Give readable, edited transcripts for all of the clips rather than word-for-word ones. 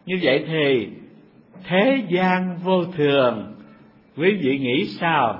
Như vậy thì thế gian vô thường, quý vị nghĩ sao?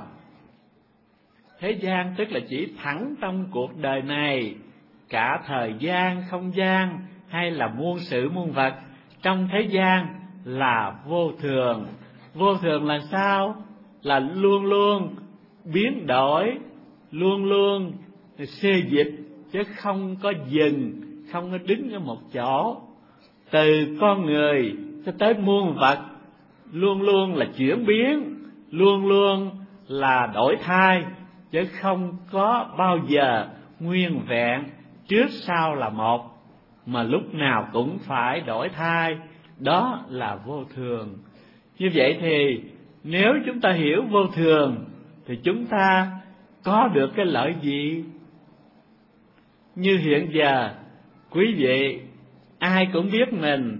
Thế gian tức là chỉ thẳng trong cuộc đời này, cả thời gian, không gian hay là muôn sự muôn vật trong thế gian là vô thường. Vô thường là sao? Là luôn luôn biến đổi, luôn luôn xê dịch, chứ không có dừng, không có đứng ở một chỗ. Từ con người cho tới muôn vật luôn luôn là chuyển biến, luôn luôn là đổi thay, chứ không có bao giờ nguyên vẹn trước sau là một, mà lúc nào cũng phải đổi thay. Đó là vô thường. Như vậy thì nếu chúng ta hiểu vô thường thì chúng ta có được cái lợi gì? Như hiện giờ quý vị ai cũng biết mình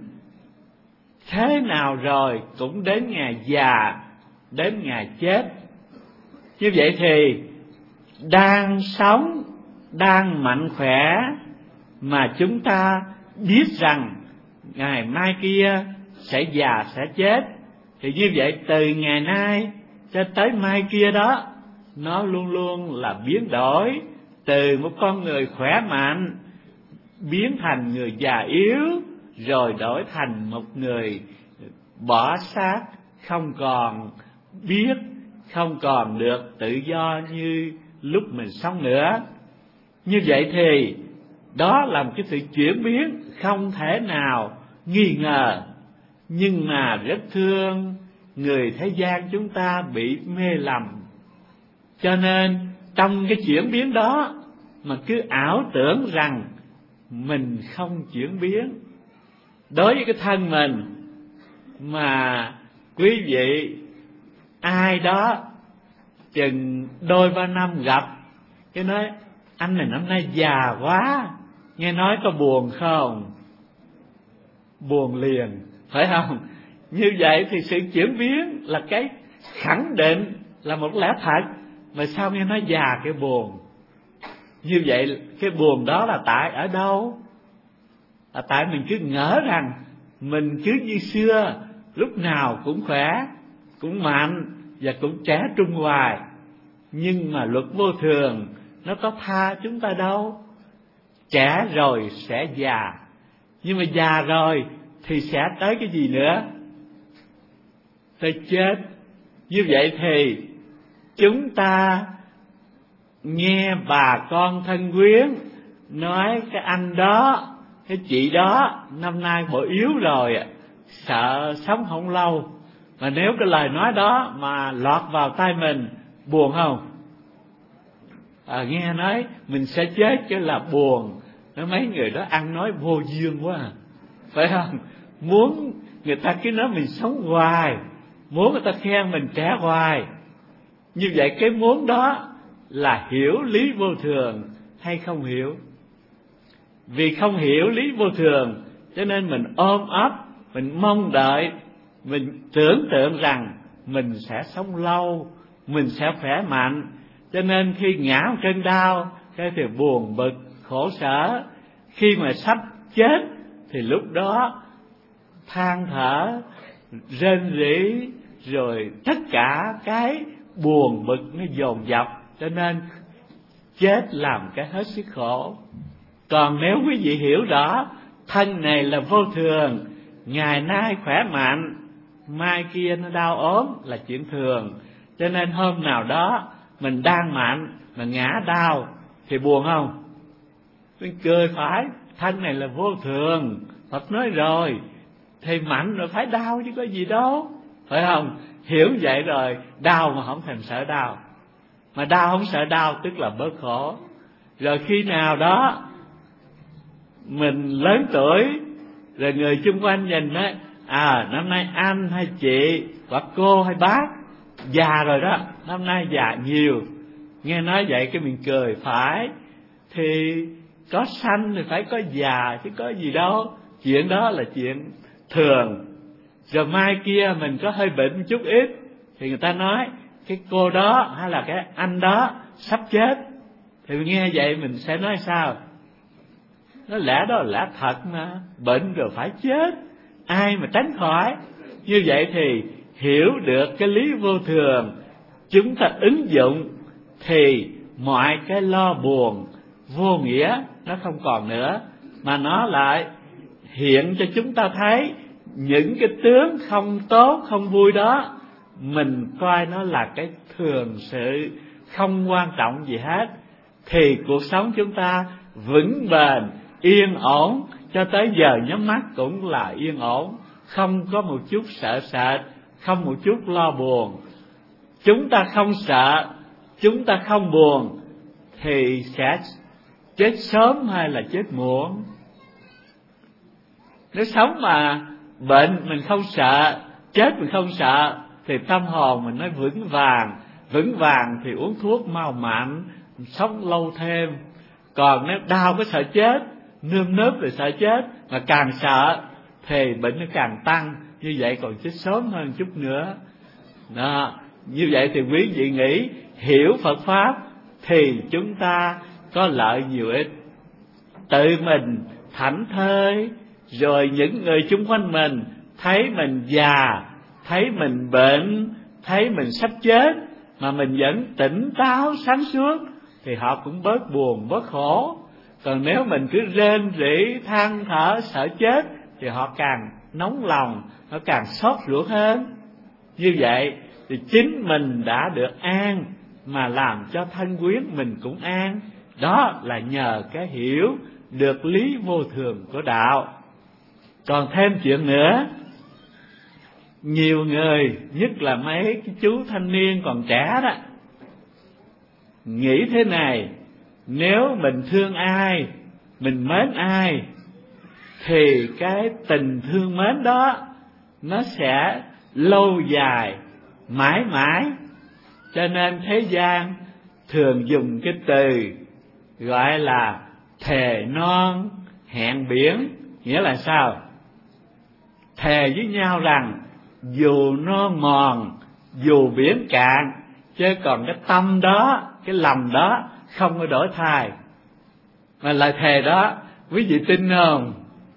thế nào rồi cũng đến ngày già, đến ngày chết. Như vậy thì đang sống, đang mạnh khỏe mà chúng ta biết rằng ngày mai kia sẽ già sẽ chết, thì như vậy từ ngày nay cho tới mai kia đó, nó luôn luôn là biến đổi, từ một con người khỏe mạnh biến thành người già yếu, rồi đổi thành một người bỏ xác, không còn biết, không còn được tự do như lúc mình sống nữa. Như vậy thì đó là một cái sự chuyển biến không thể nào nghi ngờ. Nhưng mà rất thương người thế gian chúng ta bị mê lầm, cho nên trong cái chuyển biến đó mà cứ ảo tưởng rằng mình không chuyển biến. Đối với cái thân mình mà quý vị ai đó chừng đôi ba năm gặp, cái nói anh này năm nay già quá, nghe nói có buồn không? Buồn liền, phải không? Như vậy thì sự chuyển biến là cái khẳng định là một lẽ thật, mà sao nghe nói già cái buồn? Như vậy cái buồn đó là tại ở đâu? Là tại mình cứ ngỡ rằng mình cứ như xưa, lúc nào cũng khỏe, cũng mạnh và cũng trẻ trung hoài. Nhưng mà luật vô thường nó có tha chúng ta đâu. Trẻ rồi sẽ già, nhưng mà già rồi thì sẽ tới cái gì nữa? Tới chết. Như vậy thì chúng ta nghe bà con thân quyến nói cái anh đó, cái chị đó năm nay bộ yếu rồi, sợ sống không lâu. Mà nếu cái lời nói đó mà lọt vào tai mình, buồn không? Nghe nói mình sẽ chết chứ là buồn. Nói mấy người đó ăn nói vô duyên quá à, phải không? Muốn người ta cứ nói mình sống hoài, muốn người ta khen mình trẻ hoài. Như vậy cái muốn đó là hiểu lý vô thường hay không hiểu? Vì không hiểu lý vô thường cho nên mình ôm ấp, mình mong đợi, mình tưởng tượng rằng mình sẽ sống lâu, mình sẽ khỏe mạnh. Cho nên khi ngã một cơn đau, cái thì buồn bực, khổ sở. Khi mà sắp chết thì lúc đó than thở, rên rỉ, rồi tất cả cái buồn bực nó dồn dập, cho nên chết làm cái hết sức khổ. Còn nếu quý vị hiểu rõ thân này là vô thường, ngày nay khỏe mạnh, mai kia nó đau ốm là chuyện thường. Cho nên hôm nào đó mình đang mạnh mà ngã đau thì buồn không? Mình cười phải, thân này là vô thường, Phật nói rồi, thì mạnh rồi phải đau chứ có gì đâu, phải không? Hiểu vậy rồi, đau mà không thèm sợ đau, mà đau không sợ đau tức là bớt khổ. Rồi khi nào đó mình lớn tuổi, rồi người chung quanh nhìn á, năm nay anh hay chị hoặc cô hay bác già rồi đó, năm nay già nhiều. Nghe nói vậy cái mình cười phải, thì có sanh thì phải có già chứ có gì đâu, chuyện đó là chuyện thường. Rồi mai kia mình có hơi bệnh chút ít thì người ta nói cái cô đó hay là cái anh đó sắp chết, thì nghe vậy mình sẽ nói sao? Nó lẽ đó là lẽ thật mà, bệnh rồi phải chết, ai mà tránh khỏi. Như vậy thì hiểu được cái lý vô thường, chúng ta ứng dụng thì mọi cái lo buồn vô nghĩa nó không còn nữa, mà nó lại hiện cho chúng ta thấy những cái tướng không tốt, không vui đó, mình coi nó là cái thường sự, không quan trọng gì hết, thì cuộc sống chúng ta vững bền, yên ổn, cho tới giờ nhắm mắt cũng là yên ổn, không có một chút sợ sệt, không một chút lo buồn. Chúng ta không sợ, chúng ta không buồn thì sẽ chết sớm hay là chết muộn. Nếu sống mà bệnh mình không sợ, chết mình không sợ, thì tâm hồn mình nó vững vàng. Vững vàng thì uống thuốc mau mạnh, sống lâu thêm. Còn nếu đau có sợ chết, nơm nớp rồi sợ chết, mà càng sợ thì bệnh nó càng tăng. Như vậy còn chết sớm hơn chút nữa đó. Như vậy thì quý vị nghĩ hiểu Phật Pháp thì chúng ta có lợi nhiều ít. Tự mình thảnh thơi, rồi những người chung quanh mình thấy mình già, thấy mình bệnh, thấy mình sắp chết, mà mình vẫn tỉnh táo sáng suốt, thì họ cũng bớt buồn, bớt khổ. Còn nếu mình cứ rên rỉ, than thở, sợ chết, thì họ càng nóng lòng, nó càng xót ruột hơn. Như vậy thì chính mình đã được an, mà làm cho thân quyến mình cũng an. Đó là nhờ cái hiểu được lý vô thường của đạo. Còn thêm chuyện nữa, nhiều người, nhất là mấy cái chú thanh niên còn trẻ đó, nghĩ thế này: nếu mình thương ai, mình mến ai, thì cái tình thương mến đó nó sẽ lâu dài, mãi mãi. Cho nên thế gian thường dùng cái từ gọi là thề non hẹn biển. Nghĩa là sao? Thề với nhau rằng dù non mòn, dù biển cạn, chứ còn cái tâm đó, cái lòng đó không có đổi thay. Mà lời thề đó quý vị tin không?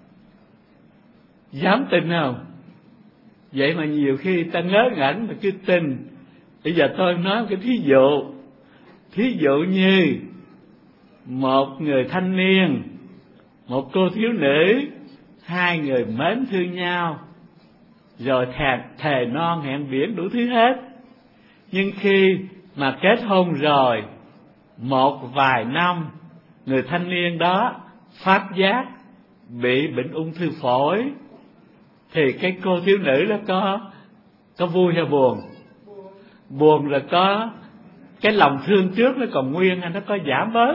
Dám tin không? Vậy mà nhiều khi ta ngớ ngẩn mà cứ tin. Bây giờ tôi nói cái thí dụ như một người thanh niên, một cô thiếu nữ, hai người mến thương nhau, rồi thề non hẹn biển đủ thứ hết. Nhưng khi mà kết hôn rồi, một vài năm, người thanh niên đó phát giác bị bệnh ung thư phổi, thì cái cô thiếu nữ đó có vui hay buồn? Buồn. Rồi có cái lòng thương trước nó còn nguyên hay nó có giảm bớt?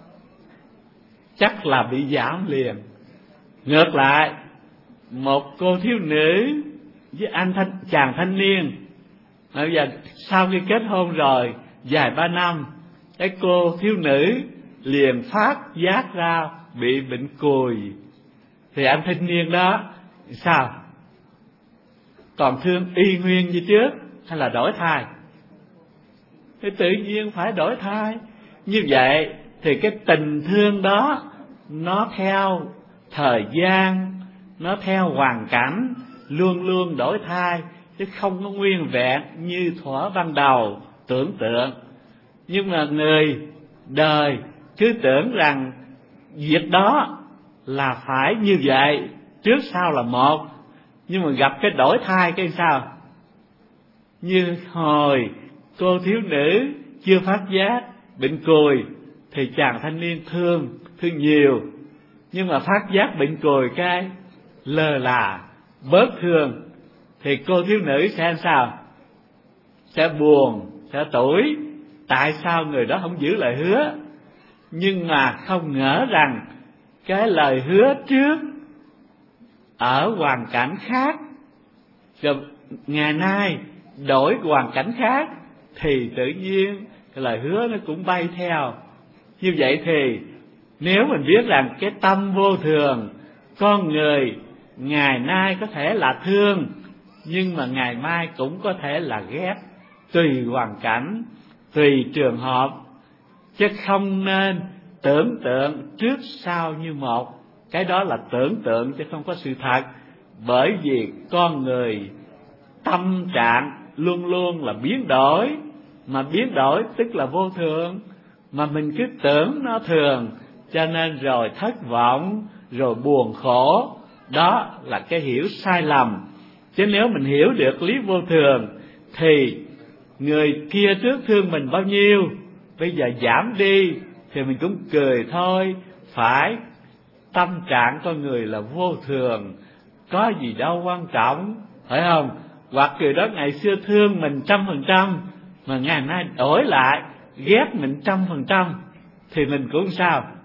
Chắc là bị giảm liền. Ngược lại, một cô thiếu nữ với chàng thanh niên, bây giờ sau khi kết hôn rồi vài ba năm, cái cô thiếu nữ liền phát giác ra bị bệnh cùi, thì anh thanh niên đó sao? Còn thương y nguyên như trước hay là đổi thay? Thì tự nhiên phải đổi thay. Như vậy thì cái tình thương đó nó theo thời gian, nó theo hoàn cảnh, luôn luôn đổi thay, chứ không có nguyên vẹn như thuở ban đầu tưởng tượng. Nhưng mà người đời cứ tưởng rằng việc đó là phải như vậy, trước sau là một. Nhưng mà gặp cái đổi thay cái sao? Như hồi cô thiếu nữ chưa phát giác bệnh cùi, thì chàng thanh niên thương nhiều. Nhưng mà phát giác bệnh cùi cái lơ là, bớt thương, thì cô thiếu nữ sẽ sao? Sẽ buồn, sẽ tủi. Tại sao người đó không giữ lời hứa? Nhưng mà không ngờ rằng cái lời hứa trước ở hoàn cảnh khác, rồi ngày nay đổi hoàn cảnh khác, thì tự nhiên cái lời hứa nó cũng bay theo. Như vậy thì nếu mình biết rằng cái tâm vô thường, con người ngày nay có thể là thương, nhưng mà ngày mai cũng có thể là ghét, tùy hoàn cảnh, tùy trường hợp, chứ không nên tưởng tượng trước sau như một. Cái đó là tưởng tượng chứ không có sự thật. Bởi vì con người tâm trạng luôn luôn là biến đổi, mà biến đổi tức là vô thường, mà mình cứ tưởng nó thường, cho nên rồi thất vọng, rồi buồn khổ. Đó là cái hiểu sai lầm. Chứ nếu mình hiểu được lý vô thường thì người kia trước thương mình bao nhiêu, bây giờ giảm đi thì mình cũng cười thôi. Phải, tâm trạng con người là vô thường, có gì đâu quan trọng, phải không? Hoặc người đó ngày xưa thương mình 100%, mà ngày nay đổi lại ghét mình 100%, thì mình cũng sao?